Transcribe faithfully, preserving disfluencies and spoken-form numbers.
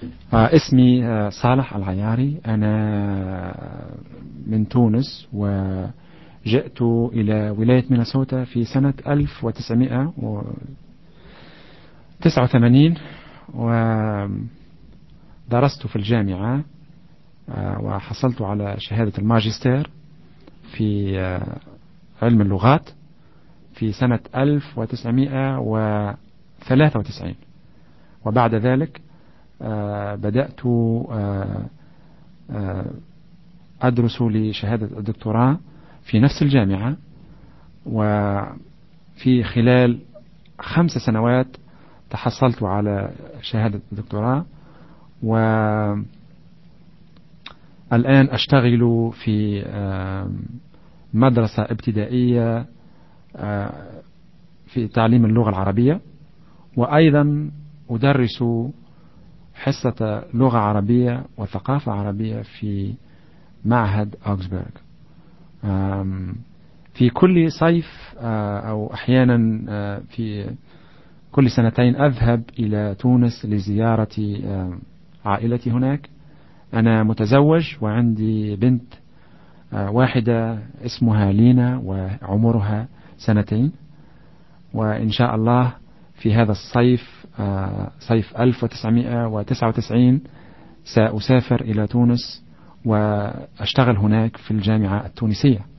آه، اسمي آه، صالح العياري. أنا من تونس، وجئت إلى ولاية مينيسوتا في سنة ألف وتسعمائة وتسعة وثمانين، ودرست في الجامعة آه، وحصلت على شهادة الماجستير في آه، علم اللغات في سنة ألف وتسعمائة وثلاثة وتسعين. وبعد ذلك آه، بدأت آه، آه، أدرس لشهادة الدكتوراه في نفس الجامعة، وفي خلال خمس سنوات تحصلت على شهادة الدكتوراه. والآن أشتغل في آه، مدرسة ابتدائية آه، في تعليم اللغة العربية، وأيضا أدرس حصة لغة عربية وثقافة عربية في معهد أوكسبرغ. في كل صيف أو أحيانا في كل سنتين أذهب إلى تونس لزيارة عائلتي هناك. أنا متزوج وعندي بنت واحدة اسمها لينا وعمرها سنتين، وإن شاء الله في هذا الصيف صيف ألف وتسعمائة وتسعة وتسعين سأسافر إلى تونس وأشتغل هناك في الجامعة التونسية.